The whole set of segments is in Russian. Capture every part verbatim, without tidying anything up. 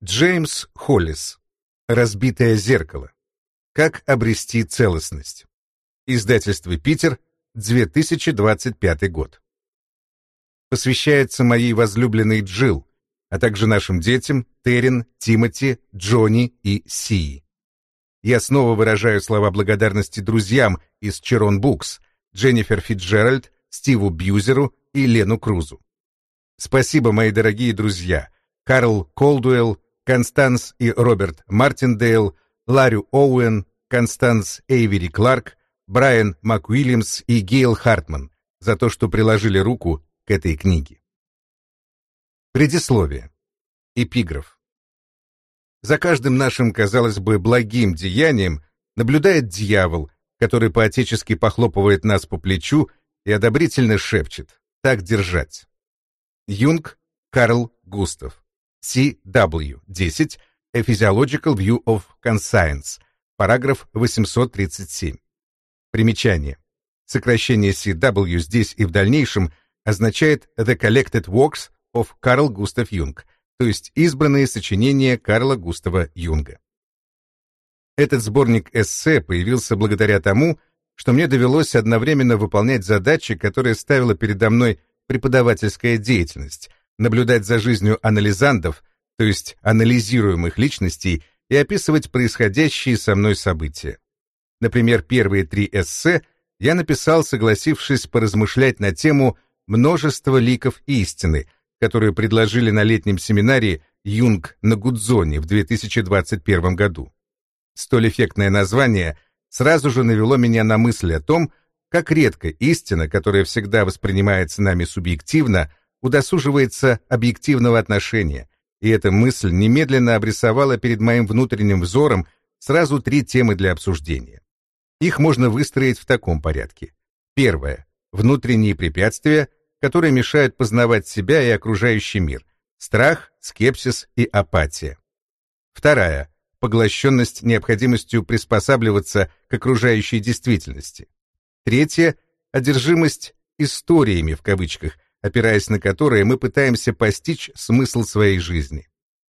Джеймс Холлис. «Разбитое зеркало. Как обрести целостность». Издательство «Питер», две тысячи двадцать пятый год. Посвящается моей возлюбленной Джилл, а также нашим детям Террин, Тимоти, Джонни и Сии. Я снова выражаю слова благодарности друзьям из Черон Букс, Дженнифер Фитджеральд, Стиву Бьюзеру и Лену Крузу. Спасибо, мои дорогие друзья, Карл Колдуэлл, Констанс и Роберт Мартиндейл, Ларри Оуэн, Констанс Эйвери Кларк, Брайан МакУильямс и Гейл Хартман за то, что приложили руку к этой книге. Предисловие. Эпиграф. За каждым нашим, казалось бы, благим деянием наблюдает дьявол, который поотечески похлопывает нас по плечу и одобрительно шепчет: «Так держать». Юнг Карл Густав. си дабл ю десять. A Physiological View of Conscience. Параграф восемьсот тридцать семь. Примечание. Сокращение си дабл ю здесь и в дальнейшем означает The Collected Works of Carl Gustav Jung, то есть избранные сочинения Карла Густава Юнга. Этот сборник эссе появился благодаря тому, что мне довелось одновременно выполнять задачи, которые ставила передо мной преподавательская деятельность, наблюдать за жизнью анализандов, то есть анализируемых личностей, и описывать происходящие со мной события. Например, первые три эссе я написал, согласившись поразмышлять на тему «Множество ликов истины», которую предложили на летнем семинаре «Юнг на Гудзоне» в две тысячи двадцать первом году. Столь эффектное название сразу же навело меня на мысль о том, как редко истина, которая всегда воспринимается нами субъективно, удосуживается объективного отношения, и эта мысль немедленно обрисовала перед моим внутренним взором сразу три темы для обсуждения. Их можно выстроить в таком порядке. Первое. Внутренние препятствия, которые мешают познавать себя и окружающий мир. Страх, скепсис и апатия. Вторая. Поглощенность необходимостью приспосабливаться к окружающей действительности. Третье. Одержимость «историями» в кавычках, опираясь на которые мы пытаемся постичь смысл своей жизни.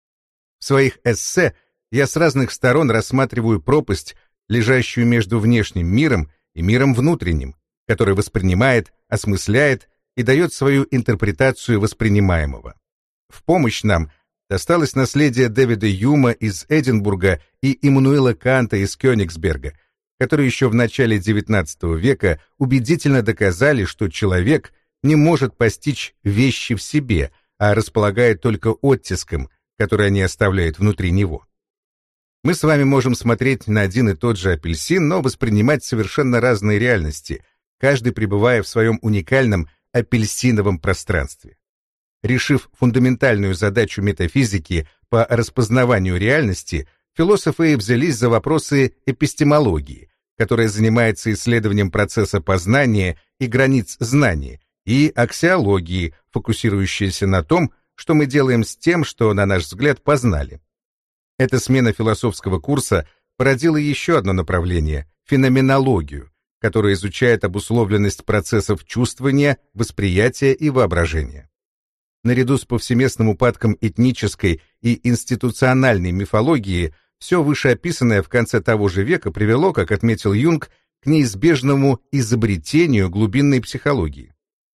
В своих эссе я с разных сторон рассматриваю пропасть, лежащую между внешним миром и миром внутренним, который воспринимает, осмысляет и дает свою интерпретацию воспринимаемого. В помощь нам досталось наследие Дэвида Юма из Эдинбурга и Иммануэла Канта из Кёнигсберга, которые еще в начале девятнадцатого века убедительно доказали, что человек не может постичь вещи в себе, а располагает только оттиском, который они оставляют внутри него. Мы с вами можем смотреть на один и тот же апельсин, но воспринимать совершенно разные реальности, каждый пребывая в своем уникальном апельсиновом пространстве. Решив фундаментальную задачу метафизики по распознаванию реальности, философы взялись за вопросы эпистемологии, которая занимается исследованием процесса познания и границ знания, и аксиологии, фокусирующейся на том, что мы делаем с тем, что, на наш взгляд, познали. Эта смена философского курса породила еще одно направление — феноменологию, которое изучает обусловленность процессов чувствования, восприятия и воображения. Наряду с повсеместным упадком этнической и институциональной мифологии, все вышеописанное в конце того же века привело, как отметил Юнг, к неизбежному изобретению глубинной психологии.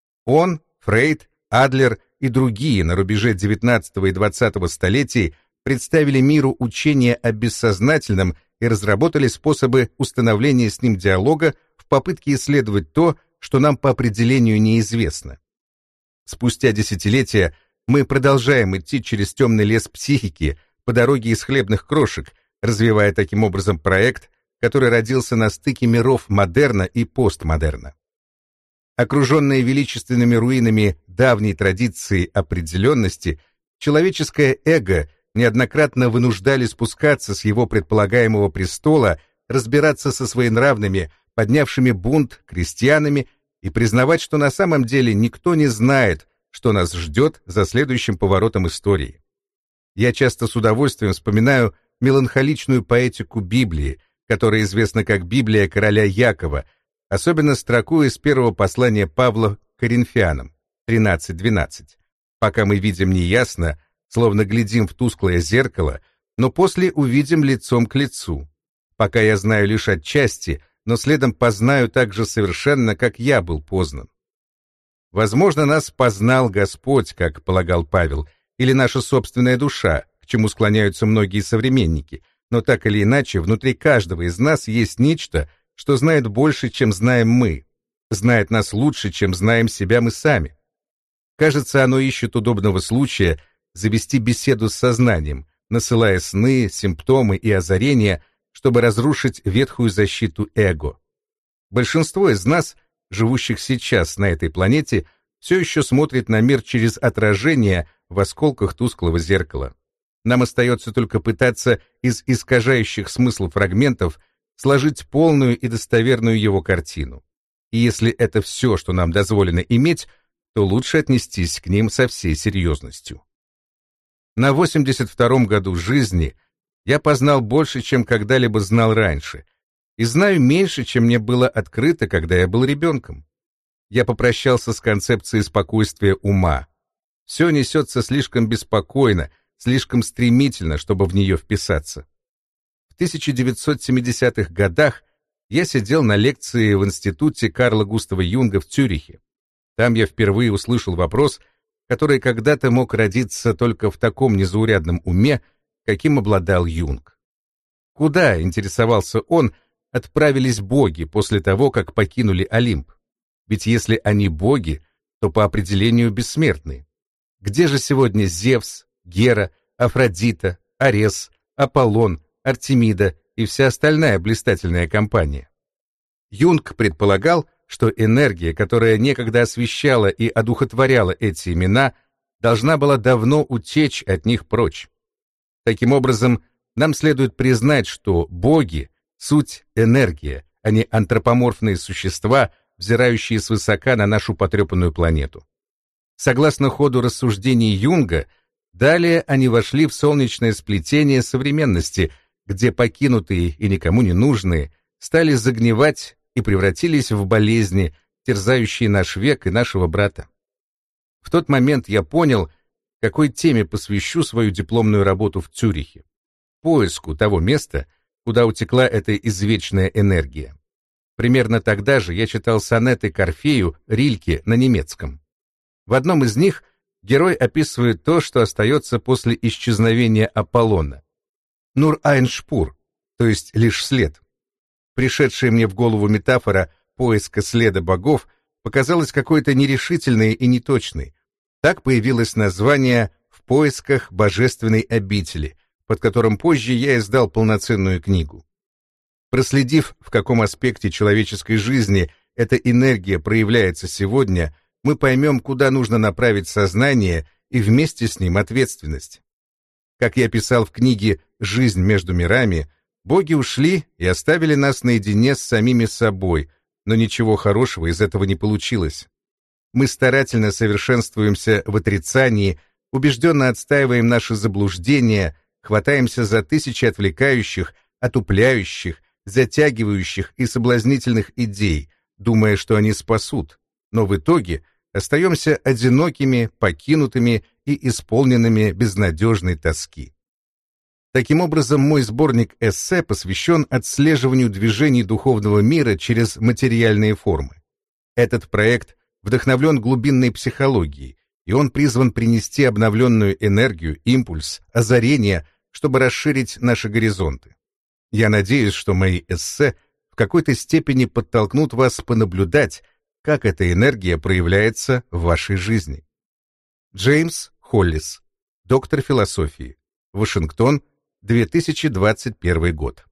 Он, Фрейд, Адлер и другие на рубеже девятнадцатого и двадцатого столетий представили миру учение о бессознательном и разработали способы установления с ним диалога в попытке исследовать то, что нам по определению неизвестно. Спустя десятилетия мы продолжаем идти через темный лес психики по дороге из хлебных крошек, развивая таким образом проект, который родился на стыке миров модерна и постмодерна. Окруженные величественными руинами давней традиции определенности, человеческое эго неоднократно вынуждали спускаться с его предполагаемого престола, разбираться со своенравными, поднявшими бунт крестьянами и признавать, что на самом деле никто не знает, что нас ждет за следующим поворотом истории. Я часто с удовольствием вспоминаю меланхоличную поэтику Библии, которая известна как Библия короля Якова, особенно строку из первого послания Павла к Коринфянам тринадцать двенадцать. «Пока мы видим неясно, словно глядим в тусклое зеркало, но после увидим лицом к лицу. Пока я знаю лишь отчасти, но следом познаю так же совершенно, как я был познан. Возможно, нас познал Господь, как полагал Павел, или наша собственная душа, к чему склоняются многие современники, но так или иначе, внутри каждого из нас есть нечто, что знает больше, чем знаем мы, знает нас лучше, чем знаем себя мы сами. Кажется, оно ищет удобного случая завести беседу с сознанием, насылая сны, симптомы и озарения, чтобы разрушить ветхую защиту эго. Большинство из нас, живущих сейчас на этой планете, все еще смотрит на мир через отражение в осколках тусклого зеркала. Нам остается только пытаться из искажающих смысл фрагментов сложить полную и достоверную его картину. И если это все, что нам дозволено иметь, то лучше отнестись к ним со всей серьезностью. На восемьдесят втором году жизни я познал больше, чем когда-либо знал раньше, и знаю меньше, чем мне было открыто, когда я был ребенком. Я попрощался с концепцией спокойствия ума. Все несется слишком беспокойно, слишком стремительно, чтобы в нее вписаться. В тысяча девятьсот семидесятых годах я сидел на лекции в институте Карла Густава Юнга в Цюрихе. Там я впервые услышал вопрос, который когда-то мог родиться только в таком незаурядном уме, каким обладал Юнг. Куда, интересовался он, отправились боги после того, как покинули Олимп? Ведь если они боги, то по определению бессмертны. Где же сегодня Зевс, Гера, Афродита, Арес, Аполлон, Артемида и вся остальная блистательная компания? Юнг предполагал, что энергия, которая некогда освещала и одухотворяла эти имена, должна была давно утечь от них прочь. Таким образом, нам следует признать, что боги — суть энергия, а не антропоморфные существа, взирающие свысока на нашу потрепанную планету. Согласно ходу рассуждений Юнга, далее они вошли в солнечное сплетение современности, где покинутые и никому не нужные стали загнивать и превратились в болезни, терзающие наш век и нашего брата. В тот момент я понял, какой теме посвящу свою дипломную работу в Цюрихе — поиску того места, куда утекла эта извечная энергия. Примерно тогда же я читал сонеты к Орфею Рильке на немецком. В одном из них герой описывает то, что остается после исчезновения Аполлона. Нур айн шпур, то есть лишь след. Пришедшая мне в голову метафора поиска следа богов показалась какой-то нерешительной и неточной. Так появилось название «В поисках божественной обители», под которым позже я издал полноценную книгу. Проследив, в каком аспекте человеческой жизни эта энергия проявляется сегодня, мы поймем, куда нужно направить сознание и вместе с ним ответственность. Как я писал в книге «Жизнь между мирами», боги ушли и оставили нас наедине с самими собой, но ничего хорошего из этого не получилось. Мы старательно совершенствуемся в отрицании, убежденно отстаиваем наши заблуждения, хватаемся за тысячи отвлекающих, отупляющих, затягивающих и соблазнительных идей, думая, что они спасут, но в итоге остаемся одинокими, покинутыми и исполненными безнадежной тоски. Таким образом, мой сборник эссе посвящен отслеживанию движений духовного мира через материальные формы. Этот проект вдохновлен глубинной психологией, и он призван принести обновленную энергию, импульс, озарение, чтобы расширить наши горизонты. Я надеюсь, что мои эссе в какой-то степени подтолкнут вас понаблюдать, как эта энергия проявляется в вашей жизни. Джеймс Холлис, доктор философии, Вашингтон, две тысячи двадцать первый год.